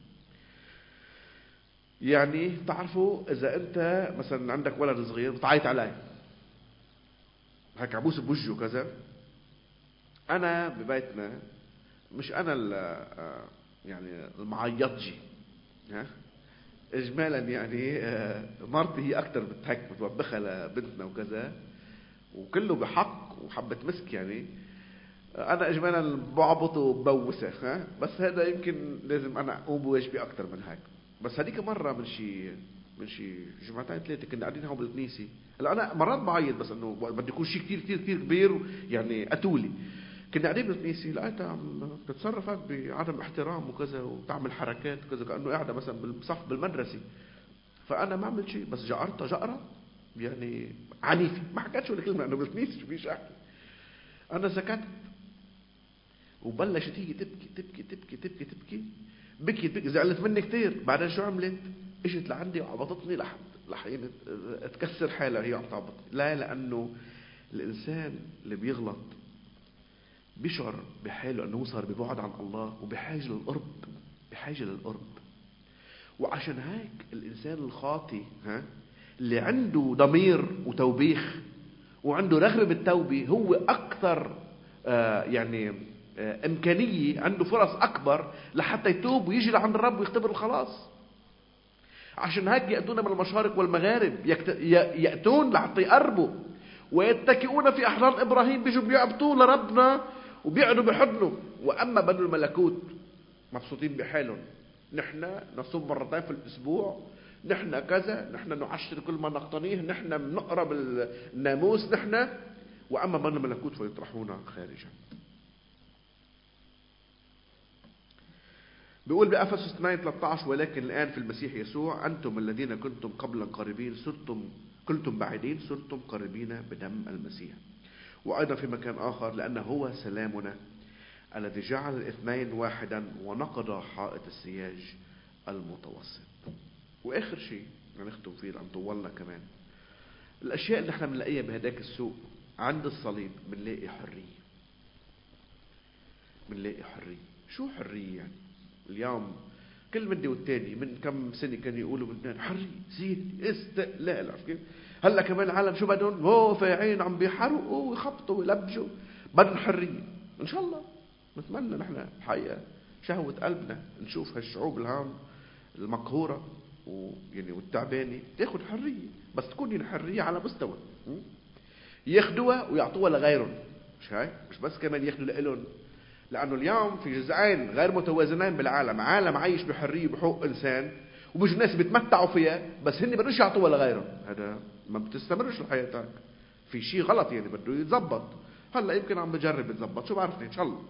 Speaker 1: يعني تعرفوا إذا أنت مثلا عندك ولد صغير بتعيط عليه هيك عبوس بوجهه كذا، أنا ببيتنا مش أنا يعني المعيطجي إجمالا، يعني مرتي هي أكتر بتوبخها لبنتنا وكذا، وكله بحق وحبة مسك. يعني أنا إجمالا بعبط وبوسه بس هذا يمكن لازم أنا أقوم بواجبي أكتر من هيك. بس هذيك مرة من شي جمعتين 3 كنا قاعدين هون بالكنيسة. هلا أنا مرات بعيط بس إنه بدي يكون شيء كتير كتير كتير كبير يعني قتولي. كنا قاعدين بالكنيسة لقيتها عم تتصرف بعدم احترام وكذا، وتعمل حركات وكذا كأنه قاعدة مثلا بالصف بالمدرسة. فأنا ما عملت شيء، بس جأرتها جأرة يعني عنيفة، ما حكيتش ولا كلمة إنه بالكنيسة شو فيش أحكي. أنا سكت وبلشت هي تبكي بكي زعلت مني كتير. بعدين شو عملت؟ اجت لعندي وعبطتني لحين تكسر حالها هي عم تعبط. لا، لأنه الإنسان اللي بيغلط بيشعر بحاله أنه صار ببعد عن الله وبحاجة للقرب. وعشان هيك الإنسان الخاطي اللي عنده ضمير وتوبيخ وعنده رغبة بالتوبة هو أكثر يعني إمكانية، عنده فرص أكبر لحتى يتوب ويجي لعند الرب ويختبر الخلاص. عشان هيك يأتون من المشارق والمغارب، يأتون لحتى يقربوا ويتكئون في أحضان إبراهيم، بيجوا بيعبطوا لربنا وبيقعدوا بحضنه. وأما بنو الملكوت مبسوطين بحالهم، نحن نصوم 2 مرات في الأسبوع، نحن كذا، نحن نعشر كل ما نقتنيه، نحن بنقرأ بالناموس نحن. وأما بنو الملكوت فيطرحون خارجا. بيقول بأفسس 2:13 ولكن الآن في المسيح يسوع أنتم الذين كنتم قبلا قريبين كنتم بعيدين صرتم قريبين بدم المسيح. وأيضا في مكان آخر لأنه هو سلامنا الذي جعل الاثنين واحدا ونقض حائط السياج المتوسط. وآخر شيء نختم فيه لأن طولنا كمان، الأشياء اللي احنا بنلاقيها بهداك السوق عند الصليب بنلاقي حرية. شو حرية يعني؟ اليوم كل مدة والتاني من كم سنة كانوا يقولوا بلبنان حرية، زيادة، استقلال، عرفت كيف؟ هلا كمان العالم شو بدهم؟ هو فايعين عم بيحرقوا ويخبطوا ويلبجوا، بدهم حرية. ان شاء الله نتمنى نحن الحقيقة شهوة قلبنا نشوف هالشعوب الهام المقهورة ويعني والتعبانة تاخد حرية، بس تكون يعني حرية على مستوى ياخدوها ويعطوها لغيرهم. مش هاي؟ مش بس كمان ياخدوا لإلهم، لأنه اليوم في جزئين غير متوازنين بالعالم، عالم عايش بحرية بحقوق إنسان وبيجوا الناس بيتمتعوا فيها بس هن بدوش يعطوها لغيرهم. هذا ما بتستمرش لحياتك، في شيء غلط يعني بده يتزبط. هلا يمكن عم بجرب يتزبط، شو بعرفني، إن شاء الله.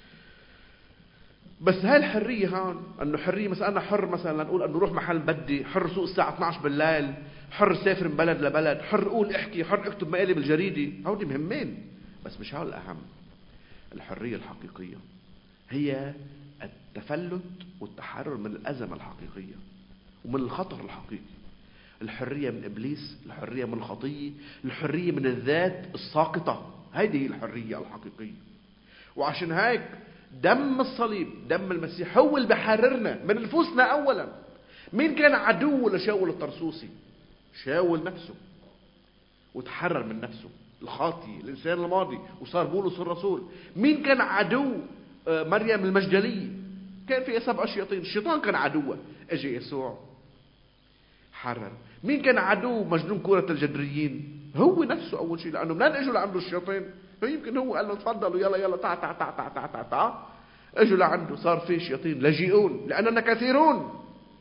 Speaker 1: بس هاي الحرية هون أنه حرية مثلا أنا حر مثلا نقول أنه روح محل بدي، حر سوق الساعة 12 بالليل، حر سافر من بلد لبلد، حر أقول احكي، حر اكتب مقالي بالجريدة. هودي مهمين بس مش هول الأهم. الحرية الحقيقية هي التفلت والتحرر من الأزمة الحقيقية ومن الخطر الحقيقي. الحرية من إبليس، الحرية من الخطية، الحرية من الذات الساقطة هذه هي الحرية الحقيقية. وعشان هيك دم الصليب، دم المسيح، هو اللي بحررنا من نفوسنا أولا. مين كان عدو لشاول الطرسوسي؟ شاول نفسه، وتحرر من نفسه الخاطي، الإنسان الماضي، وصار بولس الرسول. مين كان عدو مريم المجدلية؟ كان في 7 شياطين، الشيطان كان عدوه، اجي يسوع حرر. مين كان عدو مجنون كرة الجدريين؟ هو نفسه أول شيء، لأنه منين اجوا لعنده الشياطين؟ يمكن هو قال له تفضلوا يلا يلا تعا تعا تعا تعا تعا تعا تعا. اجوا لعنده، صار في شياطين لجيئون لأننا كثيرون.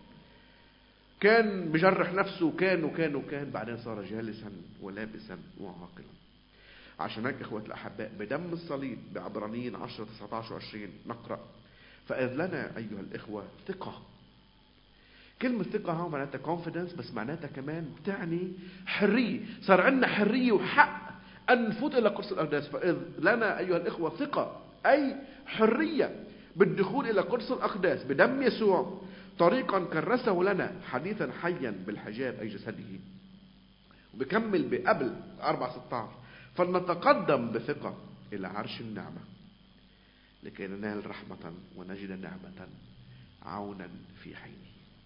Speaker 1: كان بجرح نفسه، وكان بعدين صار جالسا ولابسا وعاقلا. عشان هيك إخوة الأحباء بدم الصليب بعبرانيين 10 19 20 نقرأ: فإذ لنا أيها الإخوة ثقة. كلمة ثقة هون معناتها confidence، بس معناتها كمان بتعني حرية. صار عندنا حرية وحق أن نفوت إلى قدس الأقداس. فإذ لنا أيها الإخوة ثقة، أي حرية بالدخول إلى قدس الأقداس بدم يسوع، طريقا كرسه لنا حديثا حيا بالحجاب أي جسده. وبكمل بقبل 4:16: فلنتقدم بثقة إلى عرش النعمة لكي ننال رحمة ونجد نعمة عونا في حينه.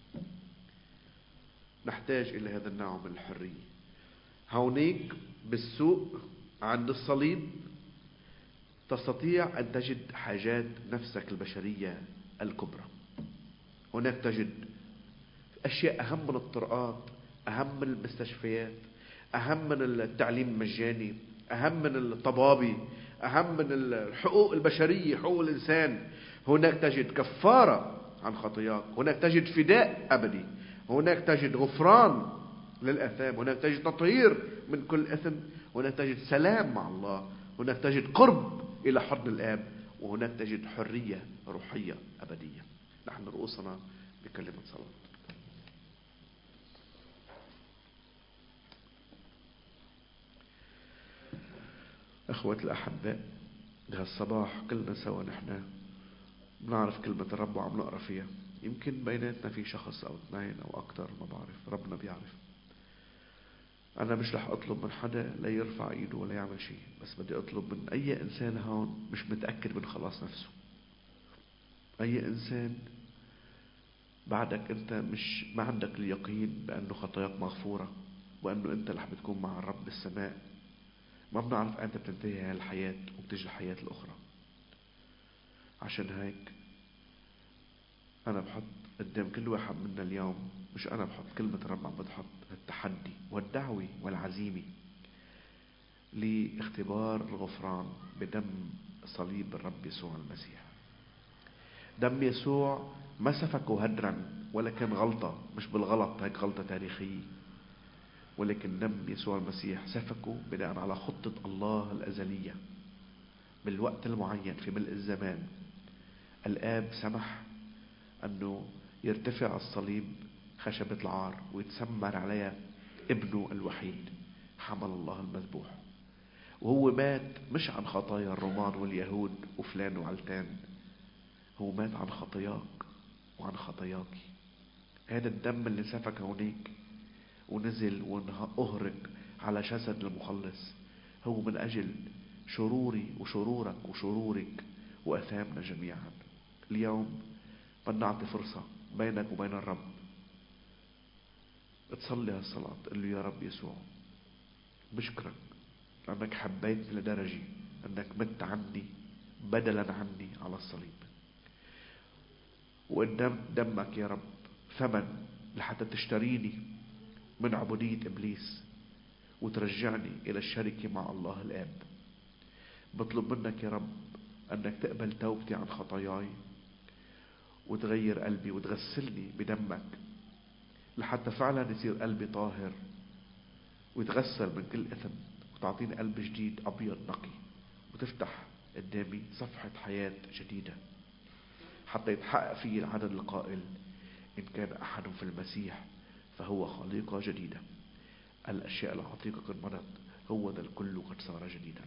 Speaker 1: نحتاج إلى هذا النوع من الحرية. هونيك بالسوق عند الصليب تستطيع أن تجد حاجات نفسك البشرية الكبرى. هناك تجد أشياء أهم من الطرقات، أهم من المستشفيات، أهم من التعليم المجاني، أهم من الطبابي، أهم من الحقوق البشرية، حقوق الإنسان. هناك تجد كفارة عن خطاياك، هناك تجد فداء أبدي، هناك تجد غفران للآثام، هناك تجد تطهير من كل إثم، هناك تجد سلام مع الله، هناك تجد قرب إلى حضن الآب، وهناك تجد حرية روحية أبدية. نحن رؤوسنا بكلمة صلاة. أخوة الأحباء، بهالصباح كلنا سوا نحن بنعرف كلمة الرب وعم نقرأ فيها. يمكن بيناتنا في شخص أو 2 أو أكتر، ما بعرف، ربنا بيعرف. أنا مش رح أطلب من حدا لا يرفع إيده ولا يعمل شيء، بس بدي أطلب من أي إنسان هون مش متأكد من خلاص نفسه، أي إنسان بعدك أنت مش ما عندك اليقين بأنه خطاياك مغفورة وأنه أنت رح بتكون مع الرب بالسماء. ما بنعرف أنت بتنتهي هاي الحياة وبتجي الحياة الأخرى. عشان هيك أنا بحط قدام كل واحد منا اليوم، مش أنا بحط، كلمة الرب عم بتحط التحدي والدعوة والعزيمة لاختبار الغفران بدم صليب الرب يسوع المسيح. دم يسوع ما سفكه هدرا ولا كان غلطة، مش بالغلط، هيك غلطة تاريخية، ولكن دم يسوع المسيح سفكه بناء على خطة الله الأزلية. بالوقت المعين في ملء الزمان الآب سمح أنه يرتفع الصليب خشبة العار ويتسمر عليها ابنه الوحيد حمل الله المذبوح. وهو مات مش عن خطايا الرومان واليهود وفلان وعلتان، هو مات عن خطاياك وعن خطاياك. هذا الدم اللي سفك هونيك ونزل وأهرق على جسد المخلص هو من أجل شروري وشرورك وشرورك وأثامنا جميعا. اليوم بدنا نعطي فرصة بينك وبين الرب، تصلي هالصلاة، تقول له: يا رب يسوع، بشكرك لأنك حبيتني لدرجة أنك مت عني بدلا عني على الصليب، وقدام دمك يا رب ثمن لحتى تشتريني من عبودية إبليس وترجعني إلى الشركة مع الله الآب. بطلب منك يا رب أنك تقبل توبتي عن خطاياي وتغير قلبي وتغسلني بدمك لحتى فعلا يصير قلبي طاهر ويتغسل من كل إثم، وتعطيني قلب جديد أبيض نقي، وتفتح قدامي صفحة حياة جديدة حتى يتحقق فيه العدد القائل: إن كان أحد في المسيح فهو خليقة جديدة، الأشياء العتيقة قد مضت، هو ذا الكل قد صار جديدا.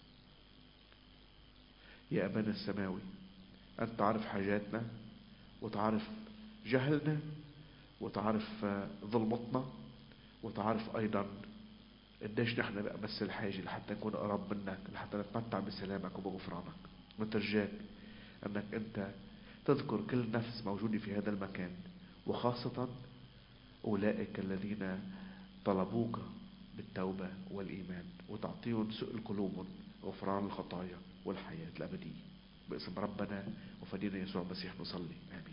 Speaker 1: يا أبانا السماوي، أنت تعرف حاجاتنا وتعرف جهلنا وتعرف ظلمتنا وتعرف أيضا قديش نحن بقى بس الحاجة لحتى نكون قرب منك، لحتى نتمتع بسلامك وبغفرانك. نترجاك أنك أنت تذكر كل نفس موجودة في هذا المكان، وخاصة أولئك الذين طلبوك بالتوبة والإيمان، وتعطيهم سؤل قلوبهم غفران الخطايا والحياة الأبدية. باسم ربنا وفدينا يسوع المسيح نصلي، آمين.